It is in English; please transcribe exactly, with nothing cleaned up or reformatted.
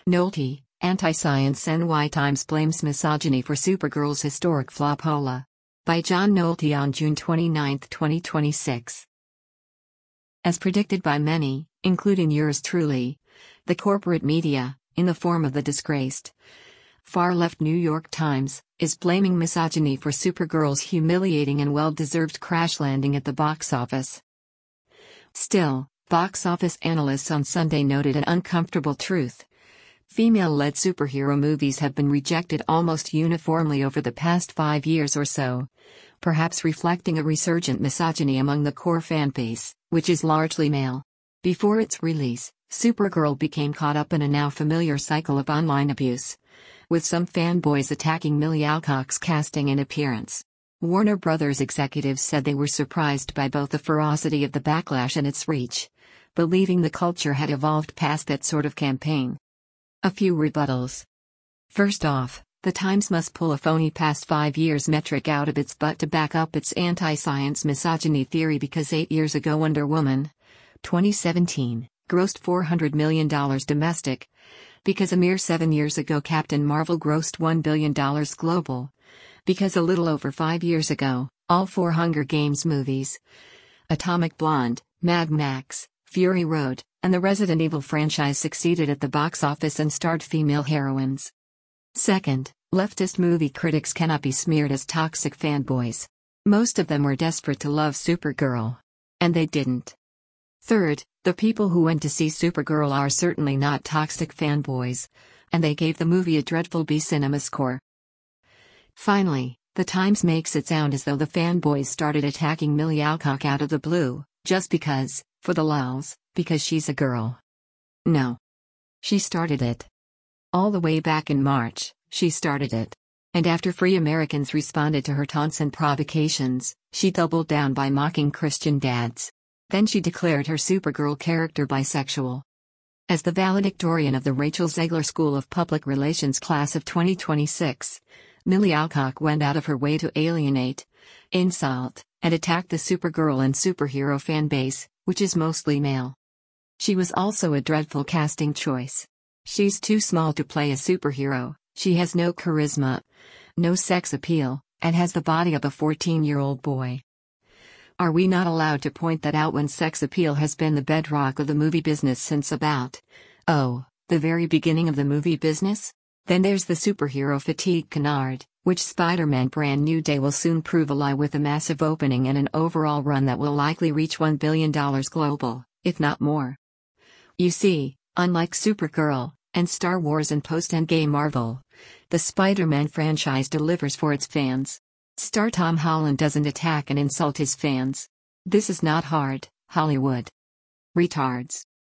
Nolte, Anti-Science N Y Times blames misogyny for Supergirl's historic flop. Hola. By John Nolte on June twenty-ninth, twenty twenty-six. As predicted by many, including yours truly, the corporate media, in the form of the disgraced far-left New York Times, is blaming misogyny for Supergirl's humiliating and well-deserved crash landing at the box office. Still, box office analysts on Sunday noted an uncomfortable truth. Female-led superhero movies have been rejected almost uniformly over the past five years or so, perhaps reflecting a resurgent misogyny among the core fan base, which is largely male. Before its release, Supergirl became caught up in a now familiar cycle of online abuse, with some fanboys attacking Millie Alcock's casting and appearance. Warner Brothers executives said they were surprised by both the ferocity of the backlash and its reach, believing the culture had evolved past that sort of campaign. A few rebuttals. First off, the Times must pull a phony past five years metric out of its butt to back up its anti-science misogyny theory, because eight years ago Wonder Woman, twenty seventeen, grossed four hundred million dollars domestic, because a mere seven years ago Captain Marvel grossed one billion dollars global, because a little over five years ago, all four Hunger Games movies, Atomic Blonde, Mad Max, Fury Road, and the Resident Evil franchise succeeded at the box office and starred female heroines. Second, leftist movie critics cannot be smeared as toxic fanboys. Most of them were desperate to love Supergirl. And they didn't. Third, the people who went to see Supergirl are certainly not toxic fanboys, and they gave the movie a dreadful B cinema score. Finally, the Times makes it sound as though the fanboys started attacking Millie Alcock out of the blue, just because, for the lulz, because she's a girl. No. She started it. All the way back in March, she started it. And after Free Americans responded to her taunts and provocations, she doubled down by mocking Christian dads. Then she declared her Supergirl character bisexual. As the valedictorian of the Rachel Zegler School of Public Relations class of twenty twenty-six, Millie Alcock went out of her way to alienate, insult, and attack the Supergirl and superhero fan base, which is mostly male. She was also a dreadful casting choice. She's too small to play a superhero, she has no charisma, no sex appeal, and has the body of a fourteen-year-old boy. Are we not allowed to point that out when sex appeal has been the bedrock of the movie business since about, oh, the very beginning of the movie business? Then there's the superhero fatigue canard, which Spider-Man Brand New Day will soon prove a lie, with a massive opening and an overall run that will likely reach one billion dollars global, if not more. You see, unlike Supergirl, and Star Wars and post-Endgame Marvel, the Spider-Man franchise delivers for its fans. Star Tom Holland doesn't attack and insult his fans. This is not hard, Hollywood. Retards.